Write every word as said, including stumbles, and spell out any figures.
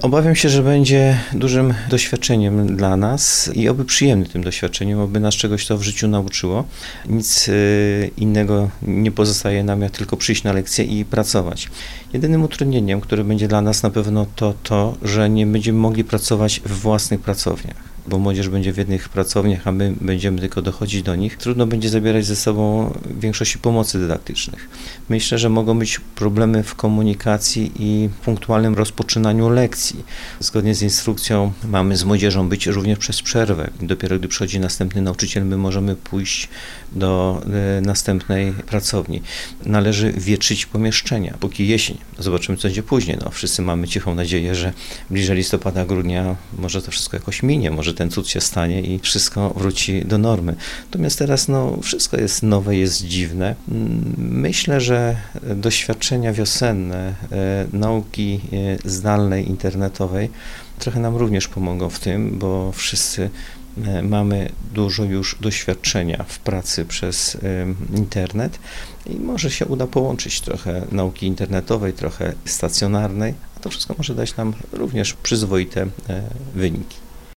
Obawiam się, że będzie dużym doświadczeniem dla nas i oby przyjemnym tym doświadczeniem, oby nas czegoś to w życiu nauczyło. Nic innego nie pozostaje nam, jak tylko przyjść na lekcję i pracować. Jedynym utrudnieniem, które będzie dla nas na pewno to to, że nie będziemy mogli pracować w własnych pracowniach, bo młodzież będzie w jednych pracowniach, a my będziemy tylko dochodzić do nich. Trudno będzie zabierać ze sobą większości pomocy dydaktycznych. Myślę, że mogą być problemy w komunikacji i punktualnym rozpoczynaniu lekcji. Zgodnie z instrukcją mamy z młodzieżą być również przez przerwę. Dopiero gdy przychodzi następny nauczyciel, my możemy pójść do e, następnej pracowni. Należy wietrzyć pomieszczenia, póki jesień. Zobaczymy, co będzie później. No, wszyscy mamy cichą nadzieję, że bliżej listopada, grudnia może to wszystko jakoś minie, może ten cud się stanie i wszystko wróci do normy. Natomiast teraz no, wszystko jest nowe, jest dziwne. Myślę, że doświadczenia wiosenne, e, nauki e, zdalnej, internetowej trochę nam również pomogą w tym, bo wszyscy e, mamy dużo już doświadczenia w pracy przez e, internet i może się uda połączyć trochę nauki internetowej, trochę stacjonarnej, a to wszystko może dać nam również przyzwoite e, wyniki.